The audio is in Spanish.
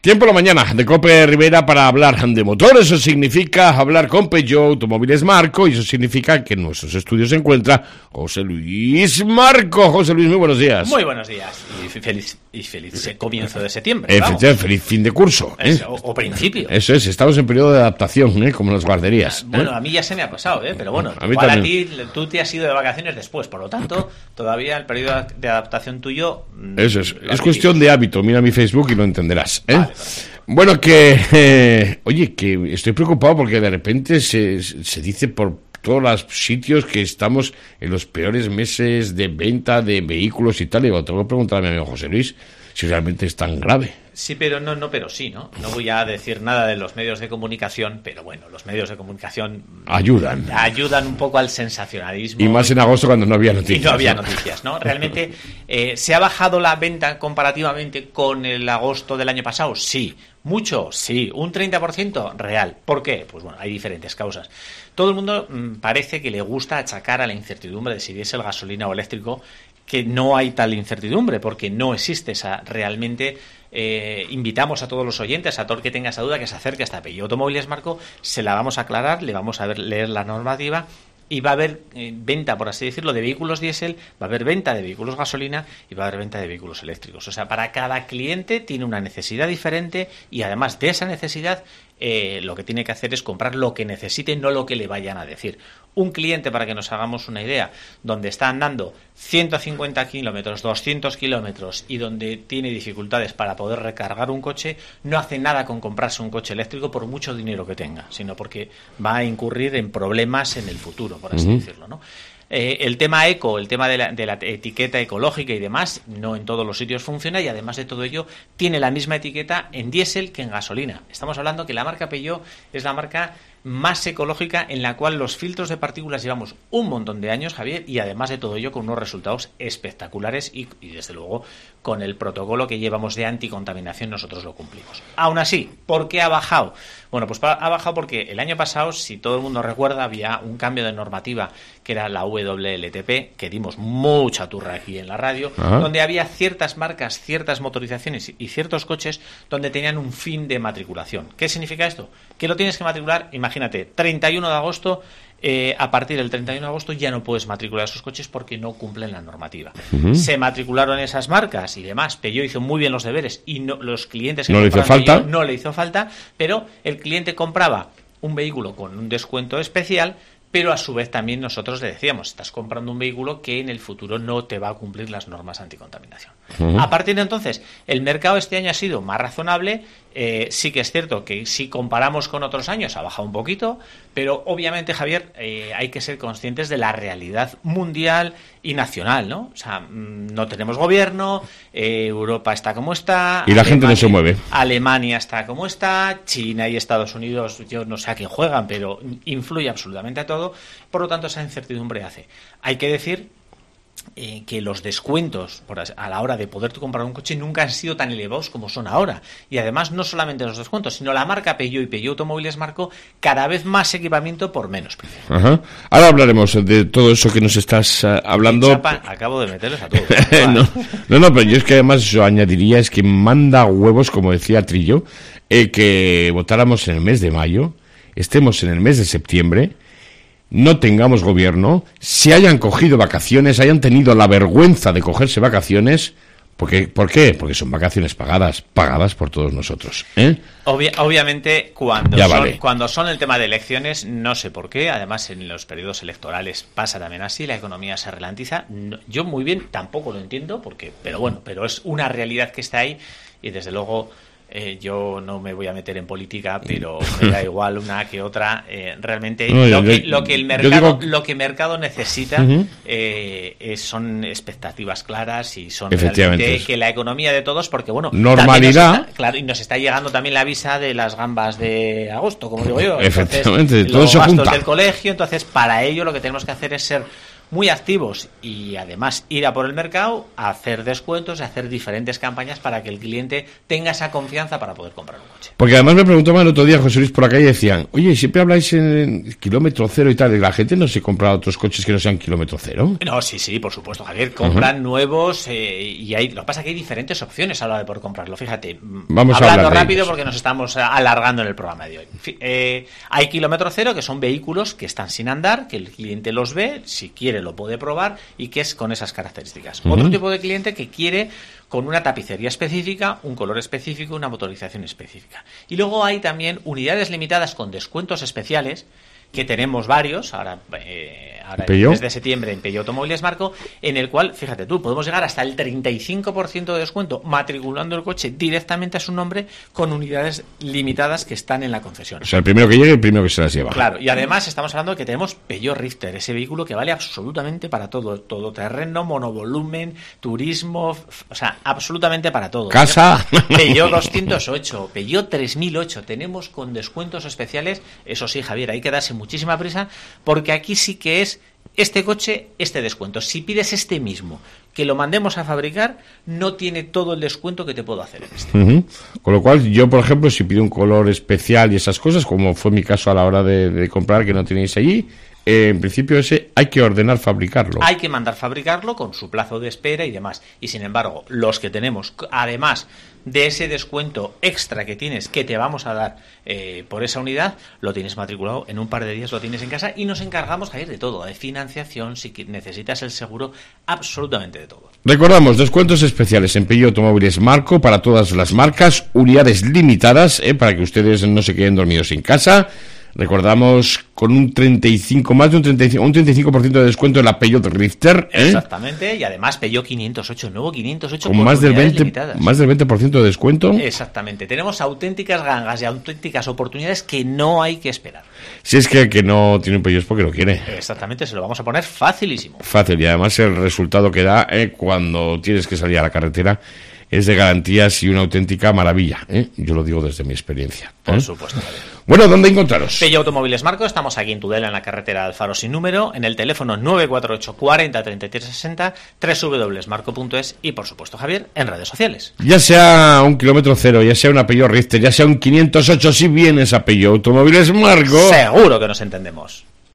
Tiempo la mañana de COPE Rivera para hablar de motor. Eso significa hablar con Peugeot Automóviles Marco, y eso significa que en nuestros estudios se encuentra José Luis Marco. José Luis, muy buenos días. Muy buenos días y feliz comienzo de septiembre. Efectivamente, feliz fin de curso. O principio. Eso es, estamos en periodo de adaptación, como las guarderías. Bueno, a mí ya se me ha pasado, pero bueno, igual a ti, tú te has ido de vacaciones después, por lo tanto, todavía el periodo de adaptación tuyo... Eso es cuestión de hábito. Mira mi Facebook y lo entenderás. Vale. Bueno, oye, que estoy preocupado porque de repente se dice por todos los sitios que estamos en los peores meses de venta de vehículos y tal. Y digo, tengo que preguntarle a mi amigo José Luis si realmente es tan grave. Sí, pero no, pero sí, ¿no? No voy a decir nada de los medios de comunicación, pero bueno, los medios de comunicación ayudan un poco al sensacionalismo. Y más en agosto cuando no había noticias. Y no había noticias, ¿no? Realmente, ¿se ha bajado la venta comparativamente con el agosto del año pasado? Sí. ¿Mucho? Sí. ¿Un 30%? Real. ¿Por qué? Pues bueno, hay diferentes causas. Todo el mundo parece que le gusta achacar a la incertidumbre de si diésel, gasolina o eléctrico, que no hay tal incertidumbre, porque no existe esa realmente. Invitamos a todos los oyentes, a todo el que tenga esa duda, que se acerque hasta Peugeot Automóviles Marco, se la vamos a aclarar, le vamos a leer la normativa. Y va a haber venta, por así decirlo, de vehículos diésel, va a haber venta de vehículos gasolina y va a haber venta de vehículos eléctricos. O sea, para cada cliente tiene una necesidad diferente y además de esa necesidad lo que tiene que hacer es comprar lo que necesite, no lo que le vayan a decir. Un cliente, para que nos hagamos una idea, donde está andando 150 kilómetros, 200 kilómetros y donde tiene dificultades para poder recargar un coche, no hace nada con comprarse un coche eléctrico por mucho dinero que tenga, sino porque va a incurrir en problemas en el futuro, por así decirlo, ¿no? El tema eco, el tema de la etiqueta ecológica y demás, no en todos los sitios funciona, y además de todo ello tiene la misma etiqueta en diésel que en gasolina. Estamos hablando que la marca Peugeot es la marca más ecológica, en la cual los filtros de partículas llevamos un montón de años, Javier, y además de todo ello con unos resultados espectaculares y desde luego con el protocolo que llevamos de anticontaminación nosotros lo cumplimos. Aún así, ¿por qué ha bajado? Bueno, pues ha bajado porque el año pasado, si todo el mundo recuerda, había un cambio de normativa que era la WLTP, que dimos mucha turra aquí en la radio, donde había ciertas marcas, ciertas motorizaciones y ciertos coches donde tenían un fin de matriculación. ¿Qué significa esto? Que lo tienes que matricular, imagínate, 31 de agosto, a partir del 31 de agosto ya no puedes matricular esos coches porque no cumplen la normativa. Se matricularon esas marcas y demás. Peugeot hizo muy bien los deberes y los clientes que no le hizo falta. Peugeot, no le hizo falta, pero el cliente compraba un vehículo con un descuento especial, pero a su vez también nosotros le decíamos, estás comprando un vehículo que en el futuro no te va a cumplir las normas anticontaminación. A partir de entonces, el mercado este año ha sido más razonable. Sí que es cierto que si comparamos con otros años ha bajado un poquito, pero obviamente, Javier, hay que ser conscientes de la realidad mundial y nacional, ¿no? O sea, no tenemos gobierno, Europa está como está, y la gente no se mueve. Alemania está como está, China y Estados Unidos, yo no sé a quién juegan, pero influye absolutamente a todo. Por lo tanto, esa incertidumbre hace. Hay que decir que los descuentos a la hora de poder comprar un coche nunca han sido tan elevados como son ahora, y además no solamente los descuentos, sino la marca Peugeot y Peugeot Automóviles Marco, cada vez más equipamiento por menos precio. Ahora hablaremos de todo eso que nos estás hablando. Chapa, acabo de meterles a todos. no, pero yo es que además yo añadiría es que manda huevos, como decía Trillo, que votáramos en el mes de mayo, estemos en el mes de septiembre, no tengamos gobierno, se hayan cogido vacaciones, hayan tenido la vergüenza de cogerse vacaciones. ¿Por qué? Porque son vacaciones pagadas por todos nosotros. Obviamente, cuando son el tema de elecciones, no sé por qué, además en los periodos electorales pasa también así, la economía se ralentiza. Yo muy bien tampoco lo entiendo, pero es una realidad que está ahí y desde luego... yo no me voy a meter en política, pero me da igual una que otra. Realmente lo que el mercado necesita son expectativas claras y son realmente que la economía de todos, porque bueno, normalidad, claro, y nos está llegando también la visa de las gambas de agosto, como digo yo. Efectivamente, entonces, todo los se gastos junta del colegio, entonces para ello lo que tenemos que hacer es ser muy activos y además ir a por el mercado, a hacer descuentos, a hacer diferentes campañas para que el cliente tenga esa confianza para poder comprar un coche. Porque además me preguntaban el otro día, José Luis, por la calle, decían, oye, siempre habláis en kilómetro cero y tal, y la gente no se compra otros coches que no sean kilómetro cero. No, sí, por supuesto, Javier, compran nuevos y lo que pasa es que hay diferentes opciones a la hora de poder comprarlo. Fíjate, vamos hablando rápido porque nos estamos alargando en el programa de hoy. Hay kilómetro cero, que son vehículos que están sin andar, que el cliente los ve, si quiere lo puede probar y que es con esas características. Otro tipo de cliente que quiere con una tapicería específica, un color específico, una motorización específica. Y luego hay también unidades limitadas con descuentos especiales, que tenemos varios, ahora desde septiembre en Peugeot Automóviles Marco, en el cual, fíjate tú, podemos llegar hasta el 35% de descuento matriculando el coche directamente a su nombre con unidades limitadas que están en la concesión. O sea, el primero que llegue, el primero que se las lleva. Claro, y además estamos hablando de que tenemos Peugeot Rifter, ese vehículo que vale absolutamente para todo, todoterreno, monovolumen, turismo, o sea, absolutamente para todo. Casa. Peugeot 208, Peugeot 3008, tenemos con descuentos especiales, eso sí, Javier, hay que darse muchísima prisa porque aquí sí que es este coche, este descuento. Si pides este mismo, que lo mandemos a fabricar, no tiene todo el descuento que te puedo hacer en este. Con lo cual, yo, por ejemplo, si pido un color especial y esas cosas, como fue mi caso a la hora de comprar, que no tenéis allí, en principio ese hay que ordenar fabricarlo. Hay que mandar fabricarlo con su plazo de espera y demás. Y sin embargo, los que tenemos, además de ese descuento extra que tienes, que te vamos a dar por esa unidad, lo tienes matriculado, en un par de días lo tienes en casa y nos encargamos, Javier, de todo, de financiación, si necesitas el seguro, absolutamente de todo. Recordamos, descuentos especiales en Peugeot Automóviles Marco para todas las marcas, unidades limitadas, para que ustedes no se queden dormidos en casa. Recordamos con un 35% de descuento en la Peugeot Rifter. Exactamente, y además Peugeot 508, nuevo 508 con más del 20% de descuento. Exactamente, tenemos auténticas gangas y auténticas oportunidades que no hay que esperar. Si es que el que no tiene un Peugeot es porque no quiere. Exactamente, se lo vamos a poner facilísimo. Fácil, y además el resultado que da cuando tienes que salir a la carretera es de garantías y una auténtica maravilla. Yo lo digo desde mi experiencia. Por supuesto. Bueno, ¿dónde encontraros? Peugeot Automóviles Marco, estamos aquí en Tudela, en la carretera Alfaro sin número, en el teléfono 948 40 33 60, www.marco.es y, por supuesto, Javier, en redes sociales. Ya sea un kilómetro cero, ya sea una Peugeot Rifter, ya sea un 508, si vienes a Peugeot Automóviles Marco, seguro que nos entendemos.